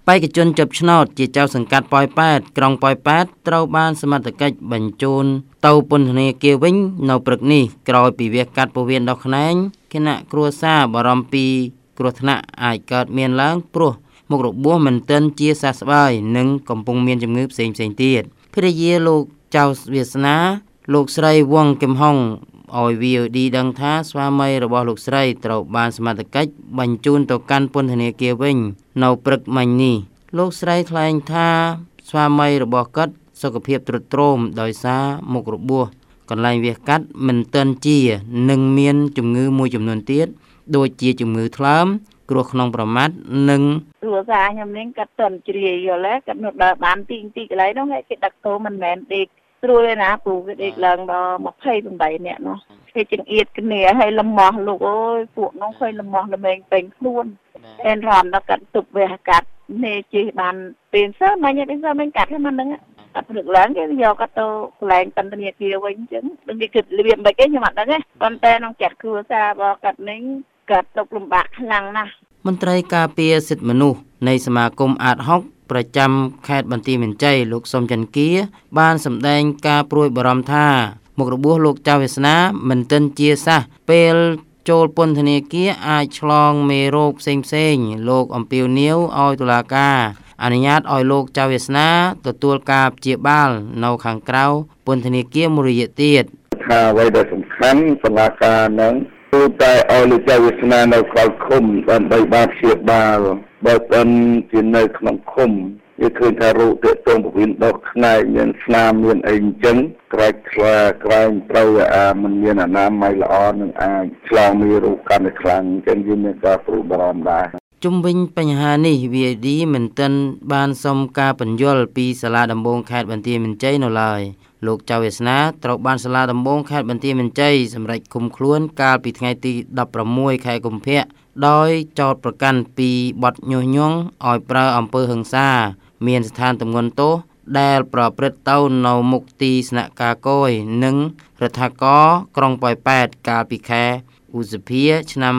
បេក្ខជនជាប់ឆ្នោតជាចៅសង្កាត់ប៉ោយប៉ែតក្រុងប៉ោយប៉ែតត្រូវបានសមត្ថកិច្ចបញ្ជូនទៅពន្ធនាគារវិញនៅព្រឹកនេះក្រោយពីវាកាត់ពោះវៀនដោះខ្នែងគណៈគ្រួសារបារម្ភពីគ្រោះថ្នាក់អាចកើតមានឡើងព្រោះមុខរបួសមិនទាន់ជាសះស្បើយនិងកំពុងមានជំងឺផ្សេងៗទៀតភរិយាលោកចៅវាសនាលោកស្រីវងគឹមហុងឲ្យ VOD ដឹងថាស្វាមីរបស់លោកស្រីត្រូវបានសមត្ថកិច្ចបញ្ជូនទៅកាន់ពន្ធនាគារវិញនៅព្រឹកមិញនេះលោកស្រីថ្លែងថាស្វាមីរបស់គាត់សុខភាពទ្រុឌទ្រោមដោយសារមុខរបួសកន្លែងវះកាត់មិនទាន់ជានិងមានជំងឺមួយចំនួនទៀតដូចជាជំងឺថ្លើមគ្រោះក្នុងប្រមាត់និងគ្រួសារខ្ញុំនេះគាត់តន់ជ្រាយយល់ទេគាត់នៅដើរបានទីកន្លែងនោះគេដឹកទៅមិនមែនដេកស្រួលទេណាព្រោះគេដេកឡើងដល់28នាក់នោះគេចង្អៀតគ្នាឲ្យលំមាស់លោកអើយពួកនោះឃើញលំមាស់ល្មែងពេញខ្លួនអេនរំដល់កាត់ទុបវះកាត់នេះជិះបានពេលសើមិញទេសើមិញកាត់ហ្នឹងហ្នឹងកាត់ព្រឹកឡើងគេយកកាត់ទៅកន្លែងពន្ធនាគារវិញអញ្ចឹងដូចគេគិតរបៀបមិនគេខ្ញុំអត់ដឹងទេប៉ុន្តែក្នុងចាត់គ្រួសាររបស់កាត់នេះកាត់ទុកលំបាកខ្លាំងណាស់មន្ត្រីការពារសិទ្ធិមនុស្សនៃសមាគមអាត6ប្រចាំខេត្តបន្ទាយមានជ័យលោកសុំចន្ទគាបានសម្ដែងការព្រួយបារម្ភថាមុខរបួសលោកចៅវាសនាមិនទាន់ជាសះពេលចូលពន្ធនាគារអាចឆ្លងមេរោគផ្សេងៗលោកអំពាវនាវឲ្យតុលាការអនុញ្ញាតឲ្យលោកចៅវាសនាទទួលការព្យាបាលនៅខាងក្រៅពន្ធនាគារមួយរយៈទៀតថាអ្វីដែលសំខាន់តុលាការនឹងគឺតែឲ្យលោកចៅវាសនានៅក្រៅឃុំដើម្បីបានព្យាបាលបើមិនជានៅក្នុងឃុំវាឃើញថារោគទាក់ទងពោះវៀនដុសខ្នែកមានស្នាមមានអីអញ្ចឹងក្រែកខ្លាក្រែងត្រូវមិនមានអនាម័យល្អនឹងអាចឆ្លងមេរោគកាន់តែខ្លាំងអញ្ចឹងយើងមានការព្រួយបារម្ភដែរជុំវិញបញ្ហានេះ VD មិនទាន់បានសុំការពន្យល់ពីសាលាដំបងខេត្តបន្ទាយមានជ័យនៅឡើយលោកចៅវាសនាត្រូវបានសាលាដំបងខេត្តបន្ទាយមានជ័យសម្រេចឃុំខ្លួនកាលពីថ្ងៃទី16ខែកុម្ភៈដោយចោទប្រកាន់ពីបទញុះញង់ឲ្យប្រើអំពើហិង្សាមានស្ថានទម្ងន់ទោសដែលប្រព្រឹត្តទៅនៅមុខទីស្នាក់ការគយនិងរដ្ឋាភិបាលក្រុងប៉ោយប៉ែតកាលពីខែឧសភាឆ្នាំ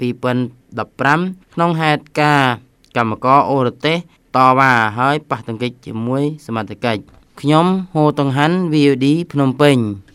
2015ក្នុងហេតុការណ៍កម្មករអូរទេសតវ៉ាហើយប៉ះទង្គិចជាមួយសមត្ថកិច្ចខ្ញុំហូតង្ហាន់ VOD ភ្នំពេញ